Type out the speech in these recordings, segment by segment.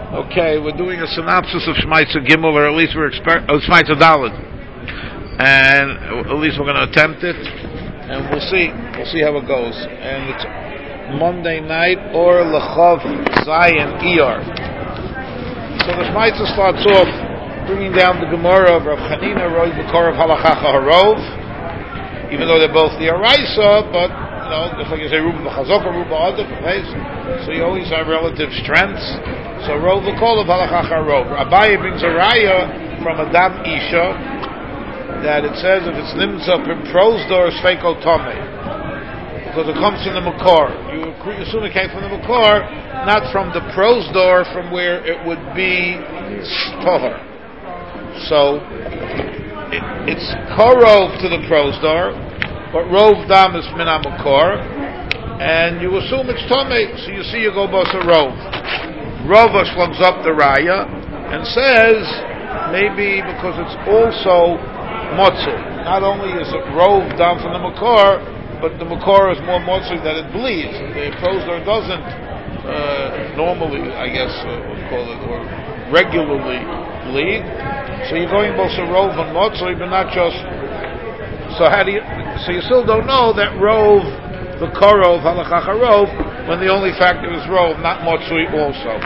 Okay, we're doing a synopsis of Shmaitza Gimel, or at least we're Shmaitza Daled, and at least we're going to attempt it, and we'll see how it goes. And it's Monday night, or Lechav Zayin Iyar. So the Shmaitza starts off bringing down the Gemara of Rav Chanina, Roy B'Kor of Halachacha Harov, even though they're both the Araisa, but just like you say, Ruba B'Chazoka, Ruba Adif, so you always have relative strengths. So Rov B'Kol of Halachacha Harov. Abaye brings a raya from Adam Isha that it says if it's Nimtza Pim Prosdor Sveiko Tome, because it comes from the Makor. You assume it came from the Makor, not from the Prosdor, from where it would be Tohar. So it's Korov to the Prosdor, but Rov Dam is Min HaMakor, and you assume it's Tomei, so you see you go Basa Rov. Rava slugs up the Raya and says maybe because it's also Motzi. Not only is it Rov Dam from the Makor, but the Makor is more Motzi that it bleeds. The Prosdor doesn't normally, I guess, we'll call it, or regularly bleed. So you're going both to Rov and Motzi, but not just. So you still don't know that Rov, the Korov, Halachacha Rov, when the only factor is Rov, not Motzui also.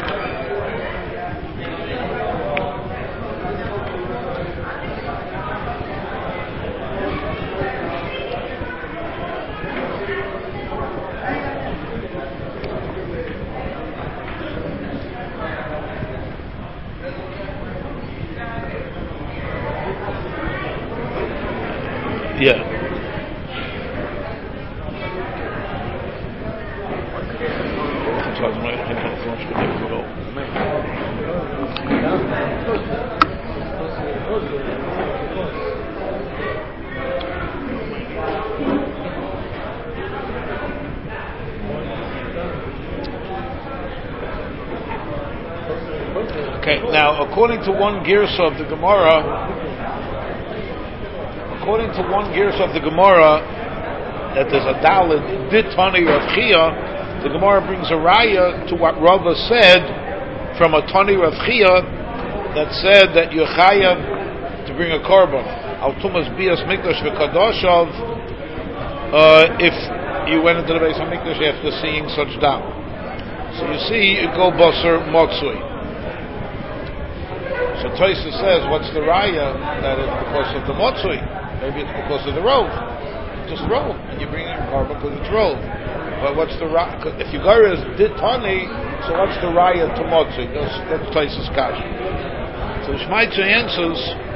Yeah. Okay, now according to one Girsa of the Gemara, that there's a Daled Ditani Rav Chia, the Gemara brings a raya to what Rava said from a Tani Rav Chia that said that you're chayav to bring a korban al tumas bias mikdash v'kadoshav if you went into the base of mikdash after seeing such dam. So you see, you go basar motzui. So Toysa says, what's the raya that it's because of the motzui? Maybe it's because of the rov. Just rov, and you're bringing a korban because it's rov. But what's the raya? If you go as ditani, so what's the raya to motzui? That's Toysa's kash. So the Shmaitza answers,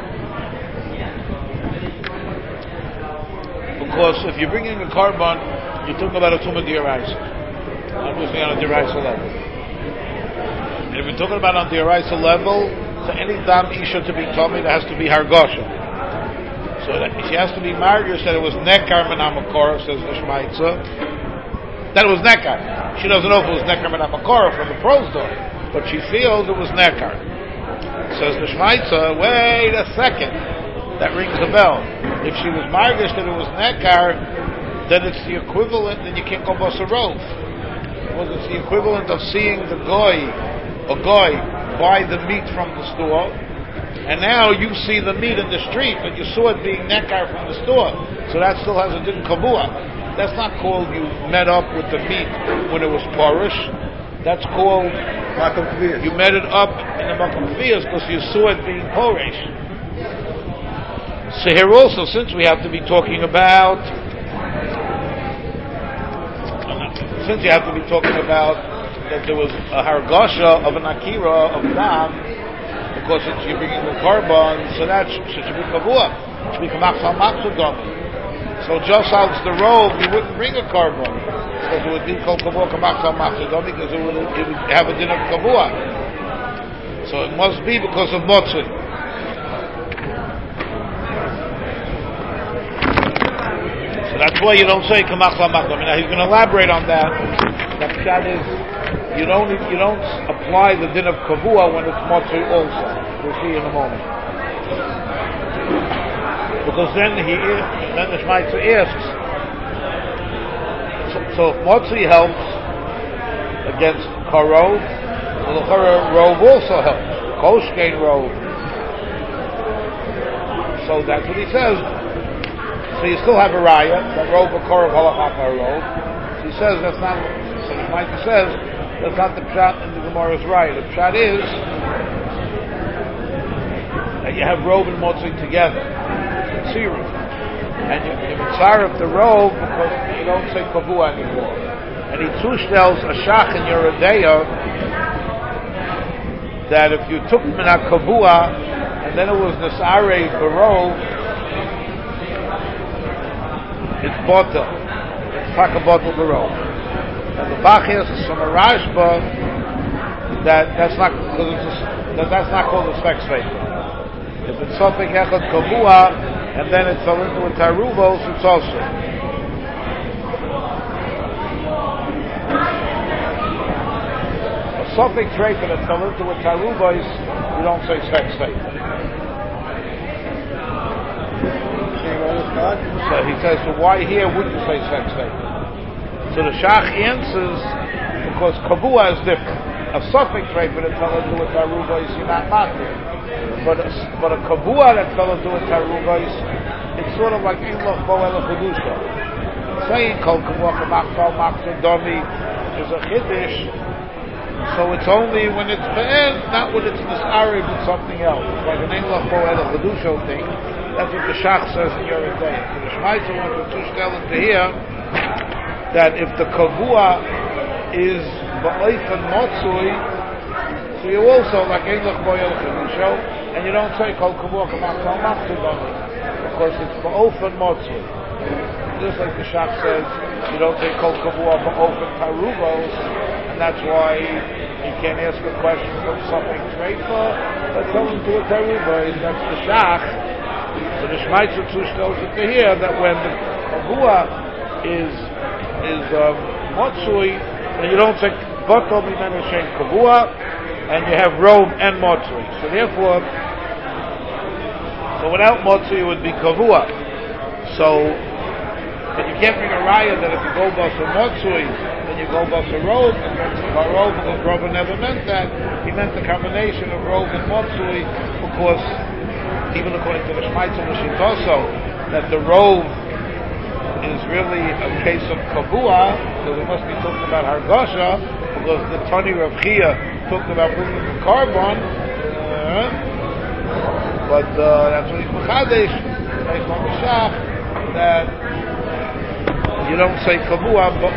because if you're bringing a korban, you're talking about a tumah d'oraisa. I'm usually on a d'oraisa level. And if you're talking about on the d'oraisa level, so any dam isha to be tummy, there has to be hargosha. So that she has to be margish that it was nekar min hamakor, says the Shmaitza. That it was nekar. She doesn't know if it was nekar min hamakor from the prosdor, but she feels it was nekar. Says the Shmaitza, wait a second. That rings a bell. If she was margish that it was nekar, then it's the equivalent, then you can't go basarov. Because it's the equivalent of seeing a goy buy the meat from the store, and now you see the meat in the street, but you saw it being nekar from the store. So that still has a din kavua. That's not called you met up with the meat when it was porish. That's called you met it up in the Makom Kviyas because you saw it being porish. So here also, since we have to be talking about that there was a hargasha of an akira of dam, because you're bringing a korban, so that should be kavua. It should be kamachal maksudami. So just out the robe, you wouldn't bring a korban, because it would be called kavua kamachal maksudami, because it would have a din of kavua. So it must be because of motzui. So that's why you don't say kamachal maksudami. Now he's going to elaborate on that. The pshat is you don't apply the din of kavua when it's motzui also. We'll see in a moment. Because then the Shmaitza asks, so if motzui helps against karov, Well, the rove also helps. Koshkein rove. So that's what he says. So you still have a raya that rove b'korav halachaka rove. So he says that's not. So the Shmaita says that's not the pshat in the Gemara's raya. The pshat is that you have rove and motzei together. It's serious. And you mitzaref the rove because you don't say kavua anymore. And he tushtells a shach in your adeya that if you took min kavua and then it was nisarei barov, it's bottle. It's taka bottle barov. And the Bachis is from a Rashba that's not called a sex vapor. If it's something echad kavua and then it's fell into a taruvos, it's also. A suffix vapor that fell into a taruvos, you don't say sex vapor. So he says, so why here would you say sex vapor? So the Shach answers, because kavua is different. A suffix vapor that fell into a taruvos, you're not matir. But a kavua that fell into a taruvos, it's sort of like ein loch bo ela chedusha. Saying kol kavua kamachtal machzor domi is a chiddush, so it's only when it's be'en, not when it's nis'ari, but something else. It's like an ein loch bo ela chedusha thing. That's what the Shach says in your day. So the Shmaita wants to tell it to hear that if the kavua is ba'ofen motzui, so you also like ein loch bo ela chedusha, and you don't say kol kavua kamachtal machzor domi, because it's ba'ofen motzui. Just like the Shach says, you don't say kol kavua ba'ofen taruvos, and that's why you can't ask a question from something treifa, but tell him to a taruvos. That's the Shach. So the Shmaitzer Tush tells it to hear that when the kavua is motzui, then you don't say botol mimenu shein kavua, and you have rove and motzui. So therefore, without motzui it would be kavua. So, but you can't bring a raya that if you go basa motzui, then you go basa rove, and then rove, because Rava never meant that. He meant the combination of rove and motzui, because even according to the Shmaitzer Mishitoso, that the rove is really a case of kavua, because it must be talking about hargasha, because the Tani Rav Chia talked about bringing the carbon, but that's what he's mechadesh, based on the shach, that you don't say kavua, but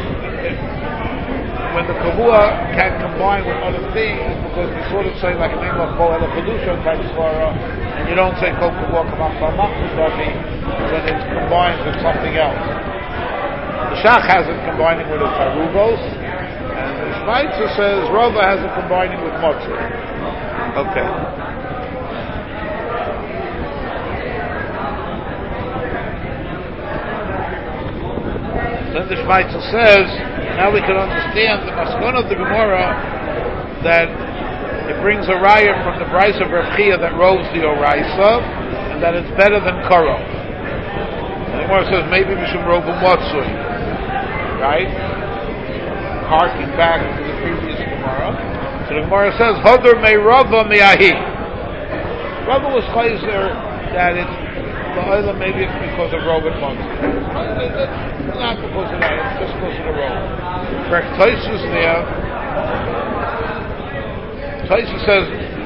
when the kavua can combine with other things, because we sort of say like a name of bo ela kedusha type svara, and you don't say kol kavua kamachal machudami when it combines with something else. The Shach has it combining with the taruvos, and the Shmaitzer says Rava has it combining with motzei. Okay. Then the Shmaitzer says, now we can understand the maskon of the Gemara that it brings a raya from the Brais of Rav Chia that roves the oraisa, and that it's better than karo. The Gemara says maybe we should rove motzui, right? Harking back to the previous Gemara. So the Gemara says, Hodor me Rava me'ahi. Rava was chayzer that it's maybe it's because of rove and motzui. Not because of that, it's just because of the rove. Correct, Tosfos there. Tosfos says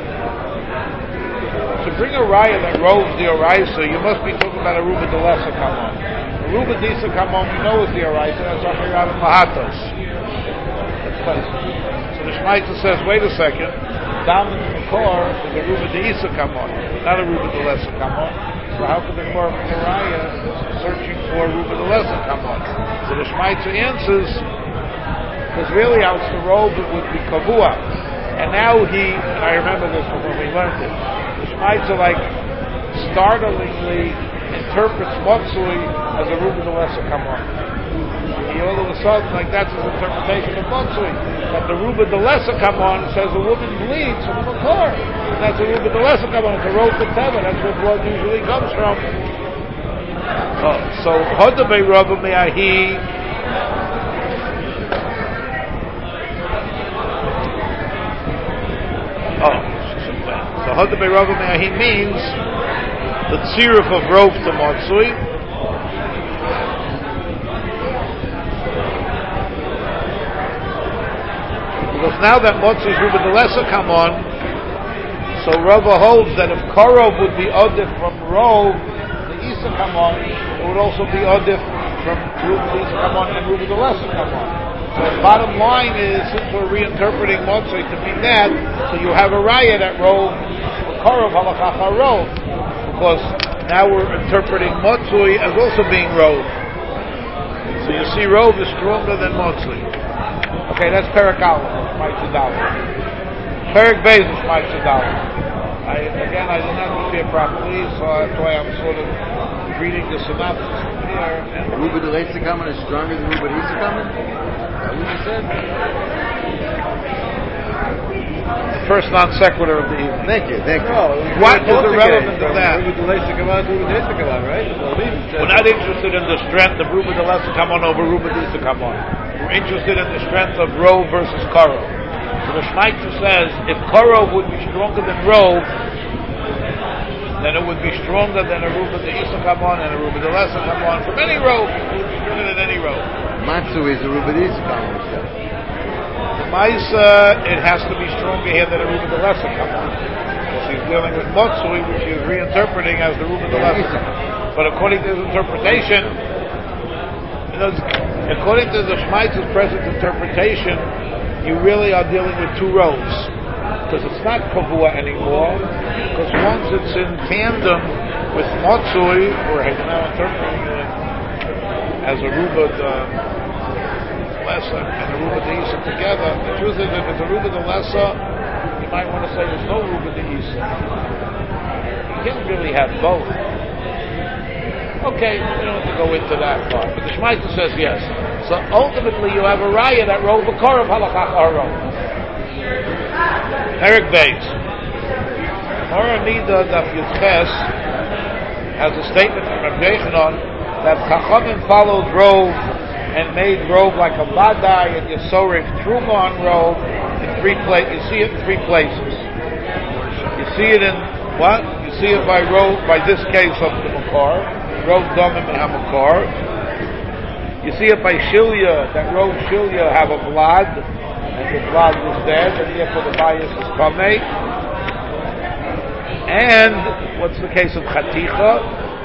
to bring a raya that roves the oraisa, you must be talking about a ruba de lesa kamon. A ruba disa kamon we know is the oraisa. That's achirav and mahatos. That's Tosfos. So the Shmaitzer says, wait a second. Damin Makor is a ruba de isa kamon, not a ruba de lesa kamon. So how could the Gemara from the raya searching for ruba de lesa kamon? So the Shmaitzer answers, because really out the robe it would be kavua. And now and I remember this from when we learned it, the Shmaitzer like startlingly interprets motzui as a ruba de lesa kamon. He all of a sudden, like that's his interpretation of motzui. That the ruba de lesa kamon says a woman bleeds from the makor. And that's a ruba de lesa kamon, it's a robe de teva, that's where blood usually comes from. So, Hodabei Rava me'ahi. So Hoda Be'Rova he means the tziruf of rov to Matsui. Because now that Matsui is Ruba Delesa come on, so Rava holds that if Korov would be Odif from rov, the Isa come on, it would also be Odif from Ruba the Isa come on and Ruba Delesa come on. So the bottom line is, since we're reinterpreting Motzei to mean that, so you have a riot at Rov, Korov Halachacha Rov, because now we're interpreting Motzei as also being Rov. So you see Rov is stronger than Motzei. Okay, that's Perek Aleph, Shmai Tzedallah. Perek Beis is Shmai Tzedallah. I did not prepare properly, so that's why I'm sort of reading the synopsis from here. And Ruba Delesa coming is stronger than Ruba Isa coming? What you said? The first non sequitur of the evening. Thank you. No, what is the relevance of that? Right? We're not interested in the strength of Ruba Delesa come on over Ruba Isa come on. We're interested in the strength of Rov versus Korov. So the Shmaita says if Korov would be stronger than Rov, then it would be stronger than a Ruba de Isa come on and a Ruba Delesa come on. From any Rov, it would be stronger than any Rov. Matsu is a Ruba Isa come on. The Maisa, it has to be stronger here than a Ruba Delesa come on. Because he's dealing with Matsui, which he's reinterpreting as the Ruba Delesa. But according to his interpretation, according to the Shmaita's present interpretation, you really are dealing with two rows. Because it's not Kavua anymore, because once it's in tandem with Matsui, or he's now interpreting it as a Ruba Delesa and a Ruba de Isa together, the truth is if it's a Ruba Delesa, you might want to say there's no Ruba de Isa. You can't really have both. Okay, we don't have to go into that part. But the Shmaita says yes. So ultimately you have a riot at Rov Korov Halachach Aro. Perek Beis. Mora Nida Daf Yudches has a statement from Rav Yechanan that Chachamim followed Rov and made Rov like a Vadai and Yesorik Truma on Rov in three places. You see it in three places. You see it in what? You see it by Rov, by this case of the Makar, Rov Domim and Hamakar. You see it by Shilya, that Rov Shilya have a blood, and the blood was dead, and therefore the bias is Kamei. And what's the case of Chaticha?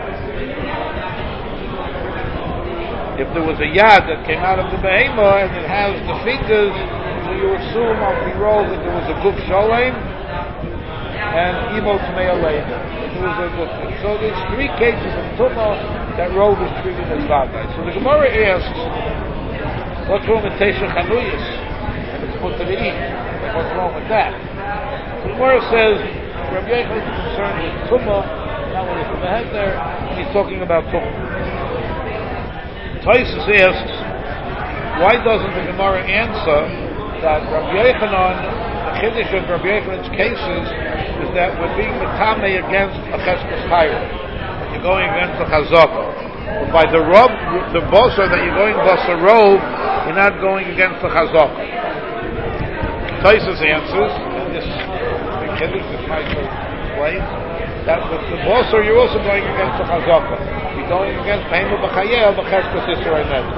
If there was a yad that came out of the behema and it has the fingers, so you assume of the Rov that there was a guf sholem and imo tmei alein. So there's three cases of tumah that Rov is treated as vadai. So the Gemara asks, what's wrong with Teisha Chanuyas? And it's put to the eat. What's wrong with that? So the Gemara says, Rabbi Yechon is concerned with tumah, not when he's in the head there, and he's talking about tumah. Taisus asks, why doesn't the Gemara answer that Rabbi Yechanan, the chiddush of Rabbi Yechanan's cases is that we're being metame against a cheskes chayil. You're going against the chazaka. But by the rob, the bosa that you're going bosa rov, you're not going against the chazaka. Taisus answers, and this the chiddush is nice to explain, that with the bosa you're also going against the chazaka. You're going against Behema B'chayel B'cheskes Yisrael Neder.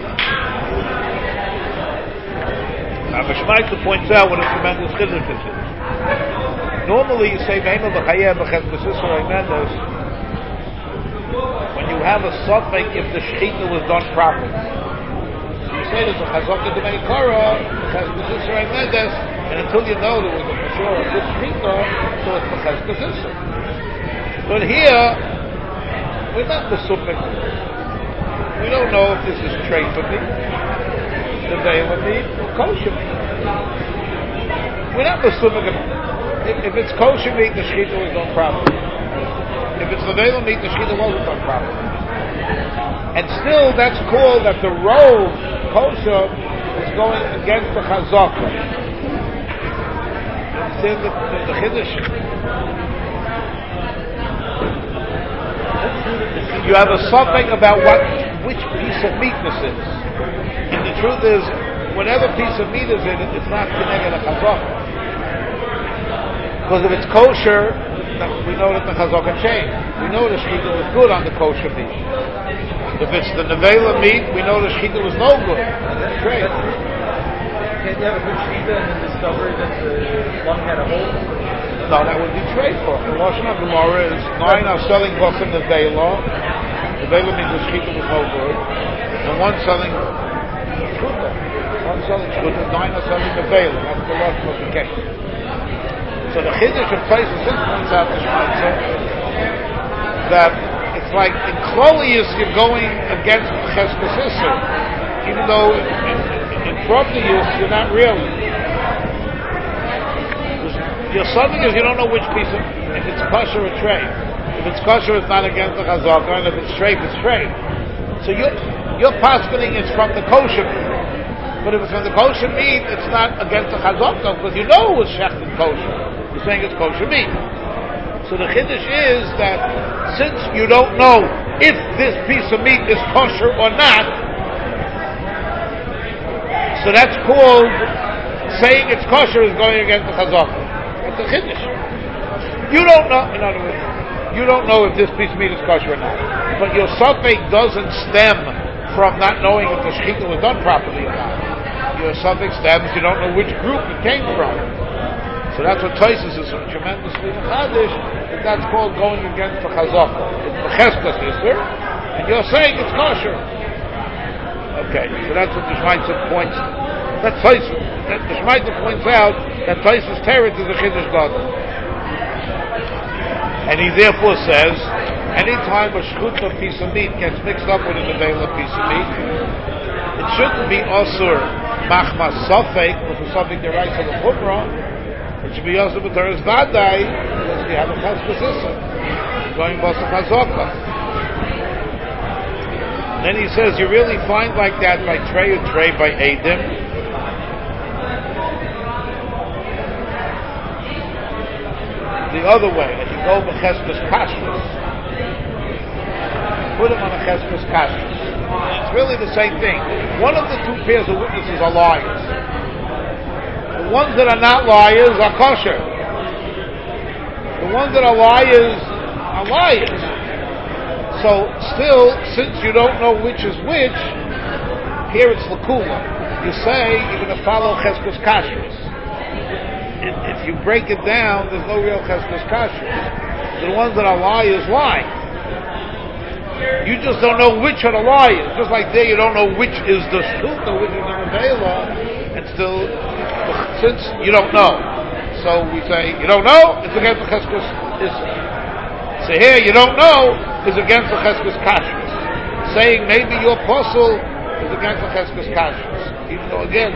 Now Mishmaita points out what a tremendous chiddush this is. Normally you say Behema B'chayel B'cheskes Yisrael Neder when you have a suffix if the shechita was done properly. So you say there's a chazaka d'mei kara B'cheskes Yisrael Neder, and until you know there was a for sure a good shechita, so it's B'cheskes Yisrael. But here we're not mesupik. We don't know if this is trefa meat, nevela meat, or kosher meat. We're not mesupik. If it's kosher meat, the shechita was done properly. If it's nevela meat, the shechita wasn't done properly. And still, that's called that the rov kosher is going against the chazaka. You understand the chiddush? You have a suffix about which piece of meat this is. And the truth is, whatever piece of meat is in it, it's not connected to chazaka. Because if it's kosher, we know that the chazaka changed. We know the shechita was good on the kosher meat. If it's the nevela meat, we know the shechita was no good. Great. Can't you have a good shechita and then discover that the lung had a hole? No, that would be trade for. The Lashon Gemara is 9 are selling basa nevela. Nevela means the shechita was no good, and one selling shchuta. One selling shchuta, 9 are selling nevela. That's the Lashon of the case. So the chiddush of places this points out the Shmaitza that it's like in Klolius you're going against Cheskes Isser, even though in Proteus you're not really. Your something is you don't know which piece of, if it's kosher or treif. If it's kosher it's not against the chazaka, and if it's treif it's treif. So your paskening is from the kosher meat. But if it's from the kosher meat, it's not against the chazaka because you know it was shechted kosher. You're saying it's kosher meat. So the chiddush is that since you don't know if this piece of meat is kosher or not, so that's called saying it's kosher is going against the chazaka. That's the chiddush. You don't know, in other words, you don't know if this piece of meat is kosher or not. But your suffix doesn't stem from not knowing if the shechita was done properly or not. Your suffix stems, you don't know which group it came from. So that's what Tosfos is tremendously mechadish, and that's called going against the chazaka. It's the cheskes isser, and you're saying it's kosher. Okay, so that's what the Shmaitza points. That's Tosfos. The Shmaitza points out that Tosfos teretz is a chiddush gadol, and he therefore says, anytime a shchuta piece of meat gets mixed up with a nevela piece of meat, it shouldn't be asur machmas safek with the safek the right of the chumrah. It should be also b'teres vadai because we have a cheskes isser going basa chazaka. Then he says you really find like that by trey or trey by edim. The other way, that you go b'cheskes kashrus, put him on a cheskes kashrus. It's really the same thing. One of the two pairs of witnesses are liars. The ones that are not liars are kosher. The ones that are liars are liars. So still, since you don't know which is which, here it's lakula. You say you're going to follow cheskes kashrus. If you break it down, there's no real cheskes kashrus. So the ones that are liars lie. You just don't know which are the liars. Just like there, you don't know which is the shchuta, which is the nevela, and still, since you don't know, so we say you don't know, it's against the cheskes isser. So here, you don't know is against the cheskes kashrus. Saying maybe your apostle is against the cheskes kashrus, even though again,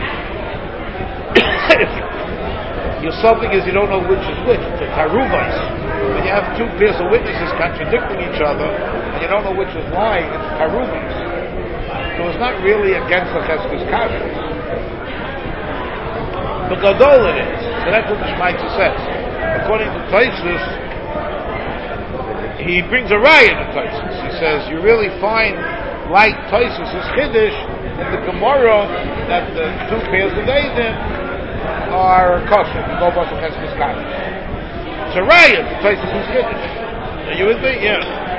your something is you don't know which is which. It's a taruvais. When you have two pairs of witnesses contradicting each other, and you don't know which is lying, it's taruvais. So it's not really against the cheskes kashrus. But gadol it is. So that's what the Shmaitza says. According to Tosfos, he brings a raya to Tosfos. He says you really find like Tosfos' chiddush in the Gemara that the two pairs of edim are kosher. You go about the cheskes kashrus. It's a raya to Tosfos' chiddush. Are you with me? Yeah.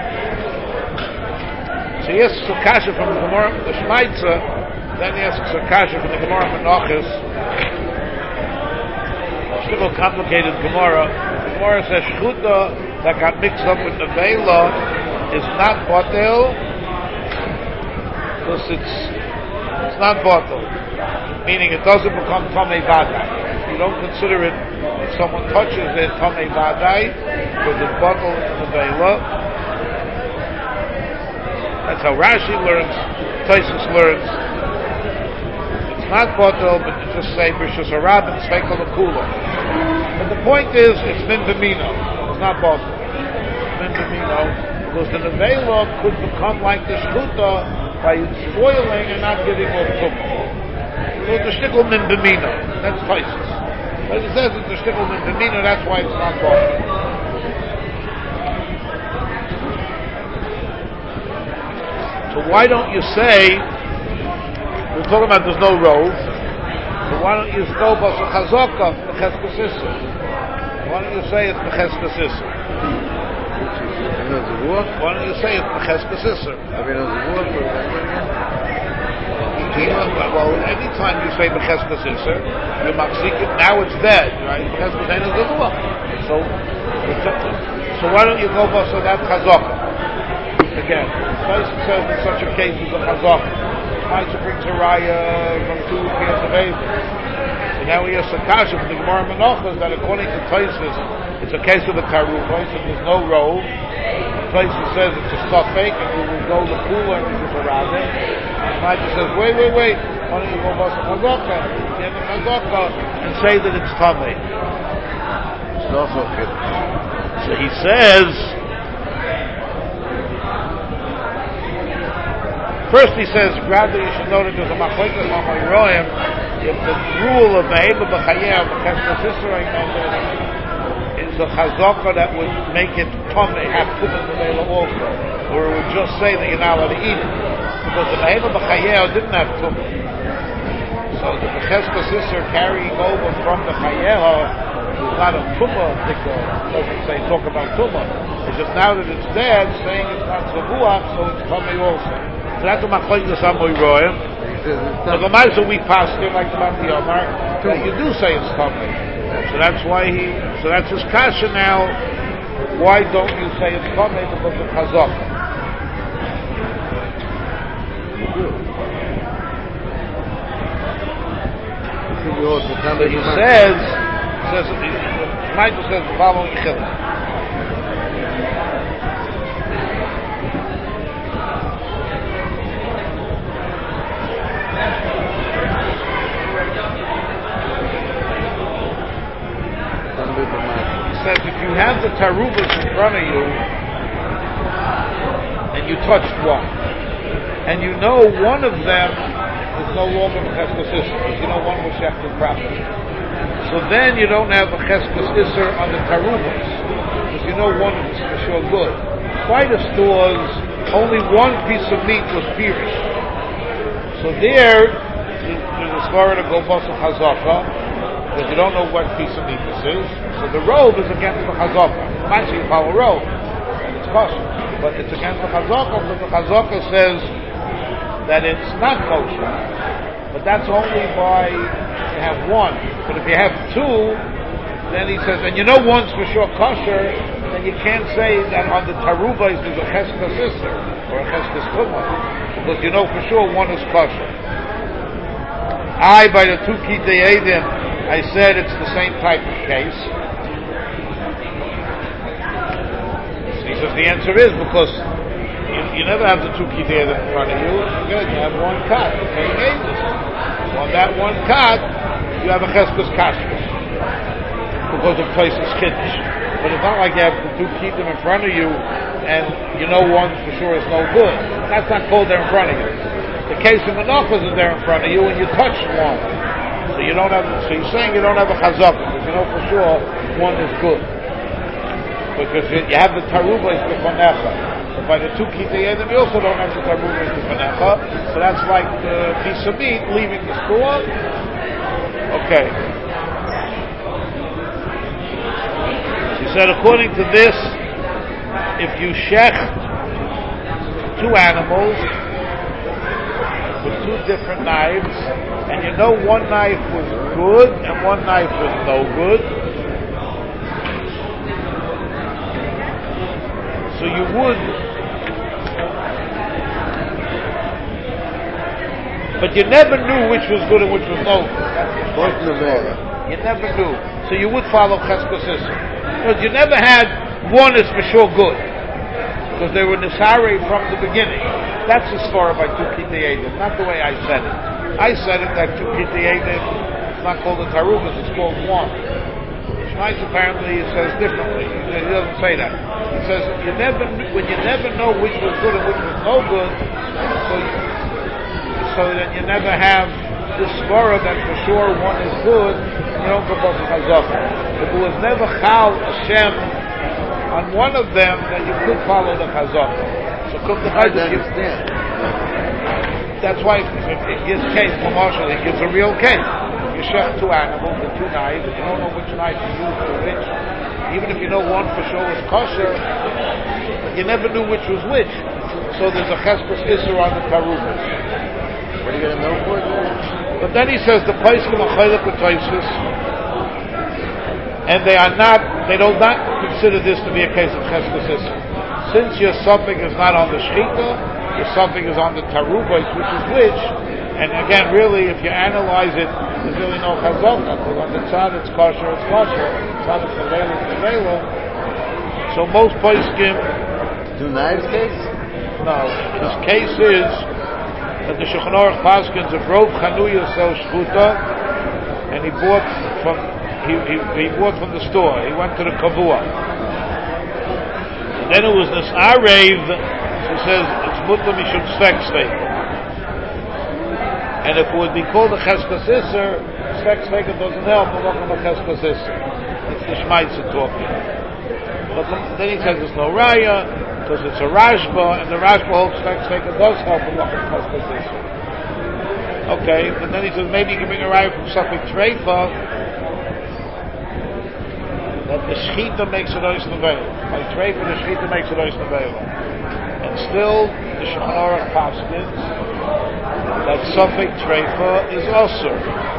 So he asks a kasha from the Gemara, the Shmaitza, then he asks a kasha from the Gemara Menachos. Still complicated Gemara. The Gemara says shchuta that got mixed up with nevela is not batel because it's not batel, meaning it doesn't become tamei vadai. You don't consider it if someone touches it tamei vadai because it's batel nevela. That's how Rashi learns. Tosfos learns. Not batel, but to just say b'shus harab and sveikel akula. But the point is, it's min b'mino. It's not batel. It's min b'mino because the nevela could become like the shchuta by spoiling and not giving off tumah. So it's the shtickle min b'mino. That's Tosfos. As it says, it's the shtickle min b'mino. That's why it's not batel. So why don't you say? We're talking about there's no rove, but why don't you go basa chazaka the cheskes isser? Why don't you say it's Becheskas Isser? Why don't you say it's Becheskas Isser? Well, anytime you say Becheskas Isser, you machzik it, now it's dead, right? Becheskas Ein Zavua. So why don't you go for that Chazaka? Again, Tyson says in such a case is a Chazaka. Might you bring Raya from 2 pairs of Avens? So now we have Sakasha from the Gemara Menachos that according to Tyson, it's a case of a Karuvos and there's no robe. Tyson says it's a Safek and you will go to Kula and it's a Rabbin. And Michael says, wait. Why don't you go for the Chazaka? Get the Chazaka and say that it's Tameh. It's not okay. So he says, first he says, rather you should know that there's a machlekes on my roim, if the rule of Meheba B'chayeh, B'cheskas Isser is a chazaka that would make it Tameh, have Tumah Nevela also, or it would just say that you're not allowed to eat it, because the Meheba B'chayeh didn't have Tumah. So the B'cheskas Isser carrying over from the Chayeh, there's not a tumah doesn't say talk about tumah. It's just now that it's dead, saying it's not zavuach, so it's tamei also. So that's what machlokes amoy roim. So the mice we passed it like the Bambi Omar. That you do say it's tamei. So that's why so that's his kasha now. Why don't you say it's tamei because of chazaka? So he says. Michael says the following chiluk. He says if you have the tarubas in front of you and you touched one, and you know one of them is no longer B'cheskas Isser, because you know one was shechted properly. So then you don't have a Cheskas Isser on the Tarubas, because you know one is for sure good. By the stores, only one piece of meat was pirish. So there's a svara to go basa chazaka, because you don't know what piece of meat this is. So the robe is against the chazaka. Actually, you follow robe, and it's kosher. But it's against the chazaka, because the chazaka says that it's not kosher. But that's only by you have one. But if you have two, then he says, and you know one's for sure kosher, then you can't say that on the tarubas there's a cheskas isser or a cheskas tumah, because you know for sure one is kosher. By the 2 kitei edim, I said it's the same type of case. So he says the answer is because you never have the 2 kitei edim in front of you. You have one cut. So on that one cut, you have a cheskas kashrus because the place is kiddush. But it's not like you have the 2 kittim in front of you and you know one for sure is no good. That's not called there in front of you. The case of menachos is there in front of you and you touch one. So you don't have. So you're saying you don't have a chazaka because you know for sure one is good. Because you have the tarubas b'fanecha. But by the 2 kitei edim, you also don't have the tarubas b'fanecha. So that's like the piece of meat leaving the store. Okay. She said, according to this, if you shecht 2 animals with 2 different knives, and you know one knife was good and one knife was no good, so you would, but you never knew which was good and which was no good. That's the point. You never knew. So you would follow cheskas isser. Because you never had one is for sure good. Because they were nisare from the beginning. That's the svara by 2 kitei edim, not the way I said it. I said it that 2 kitei edim, it's not called the tarubas, it's called one. Schneitz apparently says differently. He doesn't say that. He says when you never know which was good and which was no good, so then you never have this svara that for sure one is good, and you don't go both chazaka. If it was never chal Hashem on one of them, then you could follow the chazaka. So come to that's why in his case, Marshall, he gives a real case. You shech two animals, the two knives, and you don't know which knife to use for which, even if you know one for sure was kosher, you never knew which was which. So there's a cheskos isser on the tarubas. What are you going to know for this? But then he says the poskim are chaylik with toisus, and they do not consider this to be a case of cheskos isser. Since your suffix is not on the shechita, your suffix is on the tarubas, which is which. And again, really, if you analyze it, there's really no chazaka. Because on the tzad it's kosher, it's kosher. On the tzad it's nevela, it's nevela. So most poskim. Two knives case? No. His case is that the Shulchan Aruch paskins of Rov Chanuya sells shchuta, and he bought from the store. He went to the kavua. And then it was this Arev who says it's mutter mishum sfek sveika. And if it would be called a cheskos isser, sfek sveika doesn't help. We're not a cheskos isser. It's the Shmaitzer talking. But then he says there's no raya because it's a Rashba, and the Rashba holds sfek sveika does help a lot of cheskos isser. Okay, but then he says maybe you can bring a raya from Safek Treifa that the shechita makes it ois nevela. By Treifa, the shechita makes it ois nevela. And still, the Shulchan Aruch paskins that Safek Treifa is also.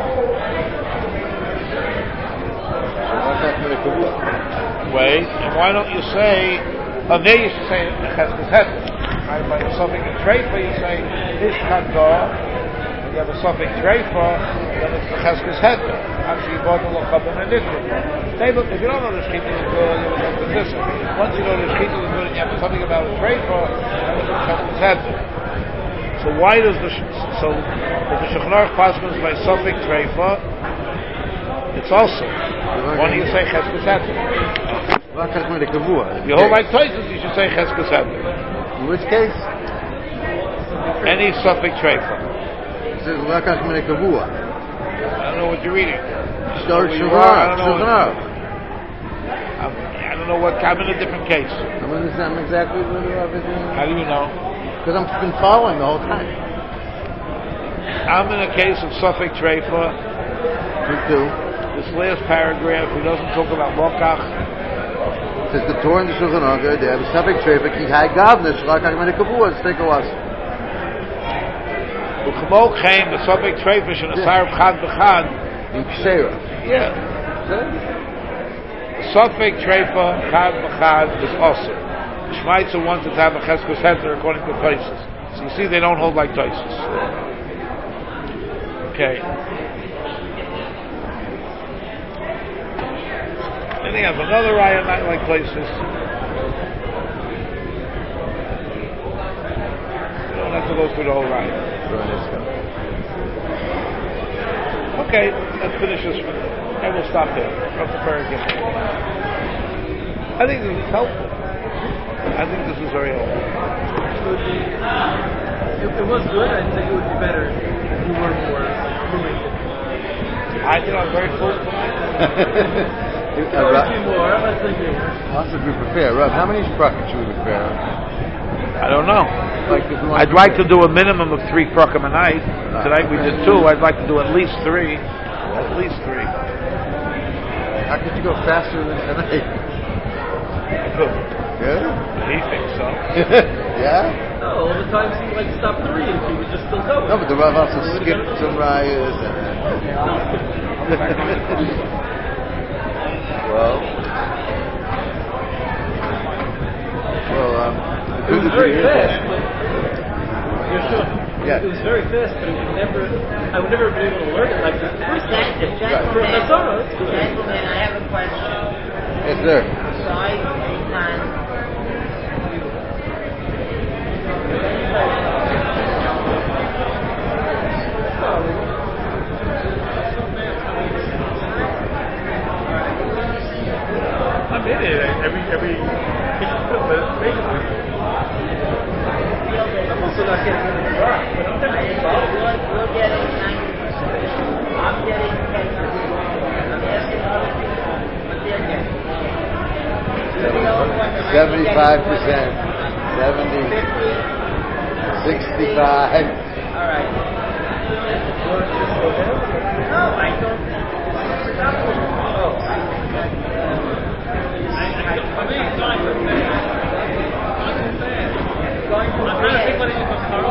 Wait, and why don't you say? There you should say cheskos heter. Right? By the Safek Treifa, you say ishchata. You have a Safek Treifa, then it's the cheskos heter. Actually, you bought the lokabim and nishra. If you don't know the shechita is good, you have a cheskos heter. Once you know the shechita is good, and you have something about a treifa, then it's a cheskos heter. So why does the Shulchan Aruch paskins by Safek Treifa? It's also. Why do you say cheskos heter? You hold like toises, you should say cheskos heter. In which case? Any Safek Treifa. It says lakach min kavua. I don't know what you're reading. Shulchan Aruch. I don't know what. I'm in a different case. I'm exactly what everything. How do you know? Because I've been following the whole time. I'm in a case of Safek Treifa. Me too. This last paragraph, he doesn't talk about lokach. It says the Torah and the Shulchan Aruch, they have a Safek Treifa, ki hai gavnish, lakach min kavua, it's take a was. Uchmo came, the Safek Treifa, and the Sarv Chad B'Chad. In Ksera. Yeah. The Safek Treifa, Chad B'Chad, is also. The Shmaitzer wanted to have a cheskos heter according to Toisus. So you see, they don't hold like Toisus. Okay. Then he has another raya not like Toisus. You don't have to go through the whole raya. Okay, let's finish this one. And we'll stop there. Up the paragraph. I think this is helpful. I think this is very helpful. It was good. I think it would be better if you were more fluent. I think I'm very fluent tonight. You can always be more. Let's say more. Also, we prepare. Rob, how many prakim should we prepare? I don't know. I'd like to do a minimum of 3 prakim a night. Tonight we did 2. I'd like to do at least 3. At least 3. How could you go faster than tonight? Good. Yeah? He thinks so. Yeah? No, all the times he like stopped to read, he would just still go. No, but the Rav also skipped some rayas and... Well, it was very fast, but yeah. It was very fast, but I would never have been able to learn it like that. For Masara, it's good. Gentlemen, I have a question. Yes, sir. Besides Eitan, I'm in it every basically. I'm also not getting rid of the rock, but I'm definitely involved. you're getting 90%. I'm getting 10%. I'm asking other people what they're getting. 75%, 70, 65. All right. No, I don't think it's oh. For me, it's not good thing. I'm trying to think what it is for Carl.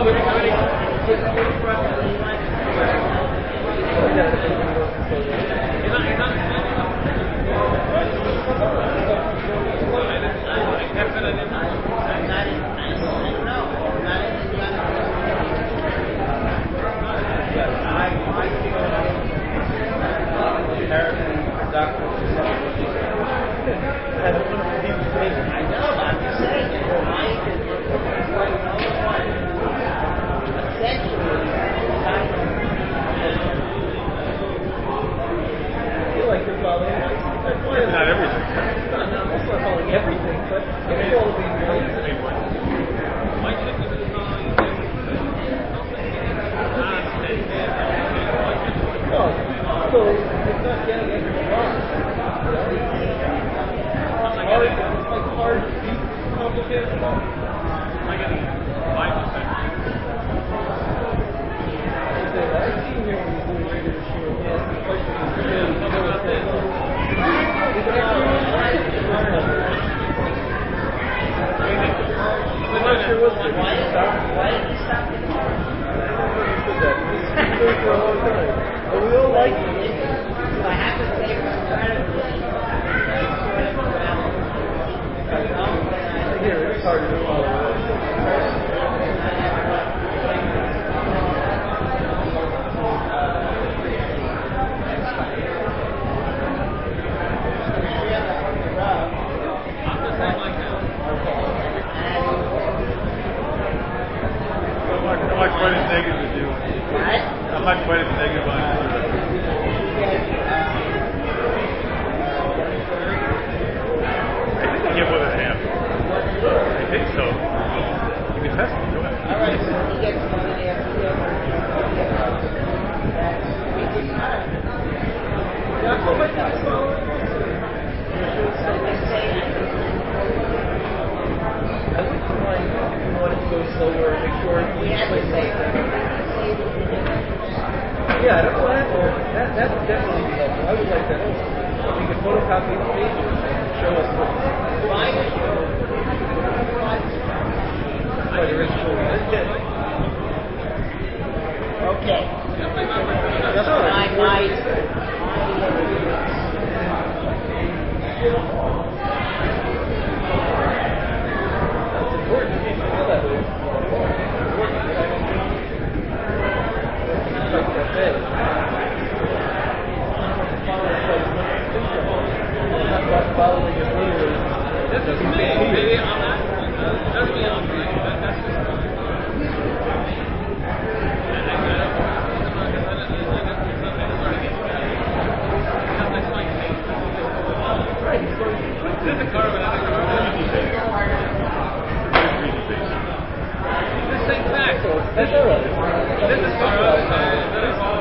Not everything. Not following everything, but it's all being done. Oh, so it's not getting everything wrong. It's hard, deep, complicated stuff. I get 5%. I've seen here when he's doing regular show, he asks the question, I'm not sure what's why did he stop the car? I don't know if he said that. He's been doing it for a long time. But we all like it. I have to say, incredibly, here, it's harder to follow. How much what is negative to do? How much what is negative on it? I think they give more than half. I think so. You can test it. Go ahead. All right, so he gets money after the other. So they say. I wouldn't mind if you wanted to go slower and make sure We have to say yeah, I don't know what happened. That would definitely be helpful. I would like that also. If you could photocopy the pages and show us what why is by the original. okay. That's all right. That's important. You feel that way. Following his leader. Maybe I'm not. Doesn't mean I'm right. That's just. Right. This is a car with another car. The same fact. This is car.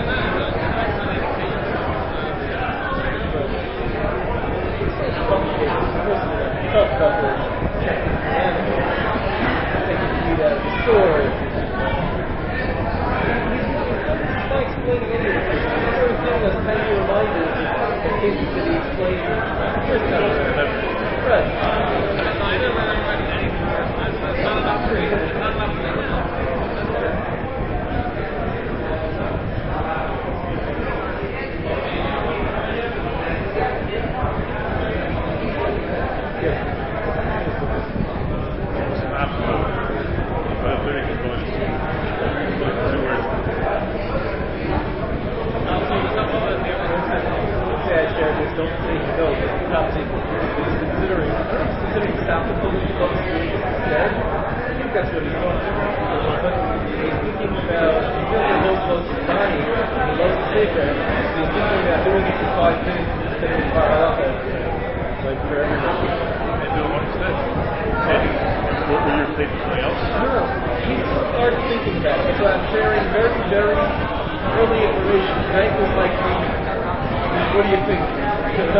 Tough cover, checking and taking you out of the store. He's not explaining anything. He's sort of giving us tiny reminders of cases that he explained first time around. Right. I never read anything. That's not enough for you. It's not enough for you. Don't say no, but considering stopping the lead on the street instead. I think that's what he's talking about. But he's thinking about, he feels like no close to body, and he loves to take that. So he's thinking about doing it for 5 minutes instead of Paralaka, like for everybody. And do it instead. What were you thinking? Something else? No, he's already thinking about it. So I'm sharing very, very early information. Frank was like me. What do you think? Let's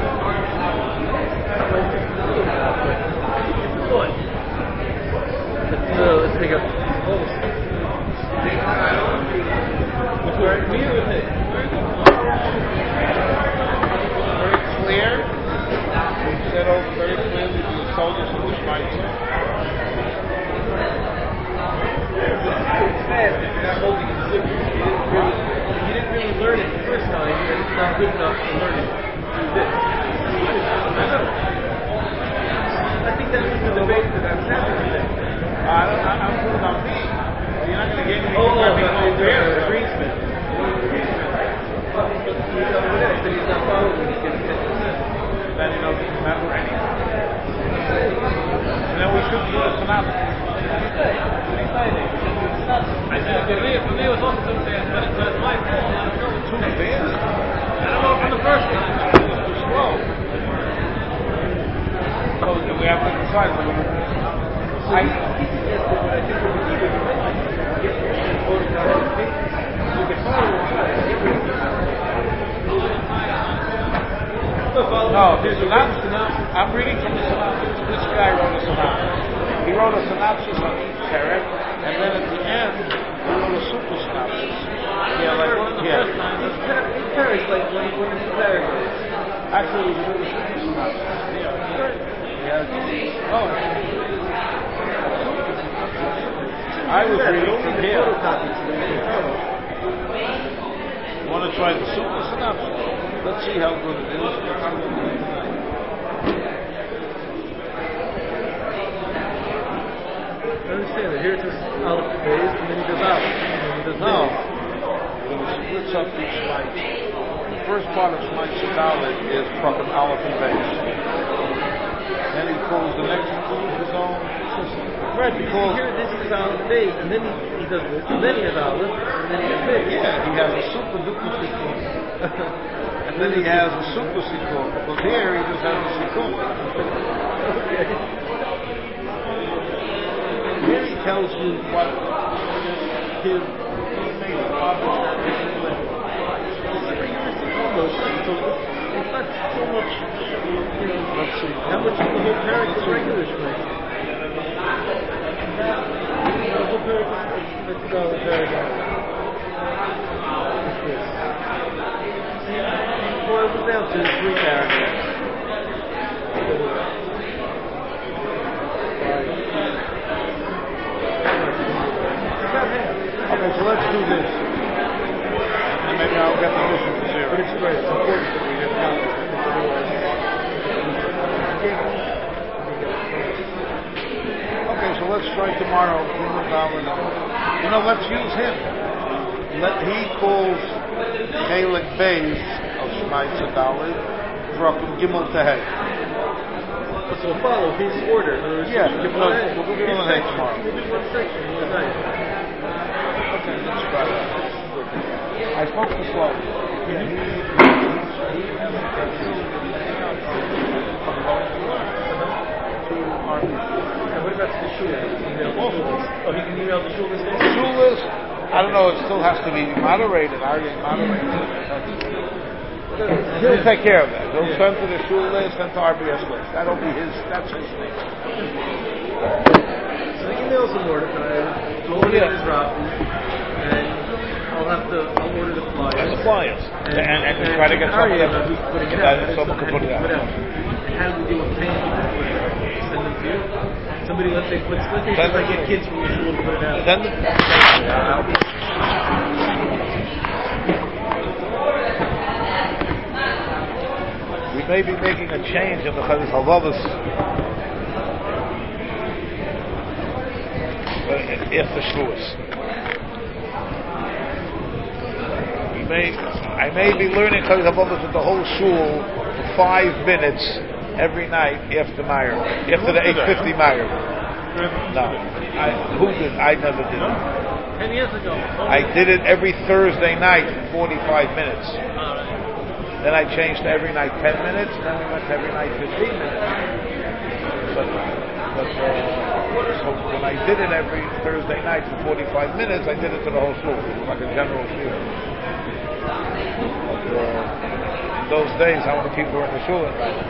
take a pulse. With me or with it? told us in the Shmaitzer. It's fast if you're not holding it super. You didn't really learn it the first time, and it's not good enough to learn it through this. I think that was the debate that I was having with them. I'm talking about me. You're not going to get me Greensmith. He's not following, he's getting 10%. Then he doesn't remember anything. And then we should do the synopsis. I said, for me, it was also too fast, but it's my fault. Too fast? I don't know from the first time. Too slow. So we have to decide whether we're going to I suggested what I think would be needed. Get the photocopy of papers. You can follow No, the synopsis. I'm reading from the synopsis. This guy wrote a synopsis. He wrote a synopsis on each parak, and then at the end, he wrote a super synopsis. Yeah, like each parak like one or two paragraphs. Actually, he wrote a super synopsis. I was reading from here. You want to try the super synopsis? Let's see how good it is. Let's see what we do tonight. I understand that here it says Aleph Beis, and then he does Aleph, and then he does No. Beis. He splits up each Shmaitz. The first part of Shmaitz Dalet is Prakim Aleph and Beis. Then he calls the next two his own system. Right, because here this is Aleph Beis, and then he does this, and then he has Aleph, and then he has Beis. Yeah, he has a super duper sikun. And then he has a super sikun. Because here he just has a sikun. Okay. Here he tells you what he made a arbitrary split. So it's not so much, Let's see. how much of the whole parak is regular Shmaitz? The whole parak is, let's go with parak. What's this? Boils it down to 3 paragraphs. Okay, so let's do this. And maybe I'll get the mission to zero. But it's great. It's important that we have copies, because otherwise Okay, so let's try tomorrow. Let's use him. He calls Chelik Beis of Shmaitz Dalet from Gimel to Hey. So we'll follow his order. Yeah, we'll do Gimel to Hey tomorrow. We'll do one section tonight. Okay, let's try that. I spoke to Slow. Yeah, he And what about the shul? Oh, he can email the shul this day? Shul list, I don't know, it still has to be moderated. He'll take care of that. He'll send to the shul list and to RBS list. That's his thing. So email some Mordecai, go in his Rafi, and I'll order the flyers. And the flyers. And we try to get some of them. Who's putting it out. Someone can put it out. And how do we deal with paying people to put it out? Send them to you? Somebody, let's say I get kids from the shul to put it out. We may be making a change in the Chayes Halvavos. After Shavuos. I may be learning Chayes Halvavos with the whole shul for 5 minutes every night after Meyer, after the 8:50 Meyer. No, who did? I never did it. 10 years ago. I did it every Thursday night for 45 minutes. Then I changed to every night 10 minutes. Then we went to every night 15 minutes. So when I did it every Thursday night for 45 minutes, I did it to the whole shul. It was like a general shul. In those days, how many people were in the shul at night?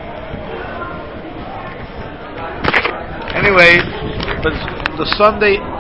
Anyway, but the Sunday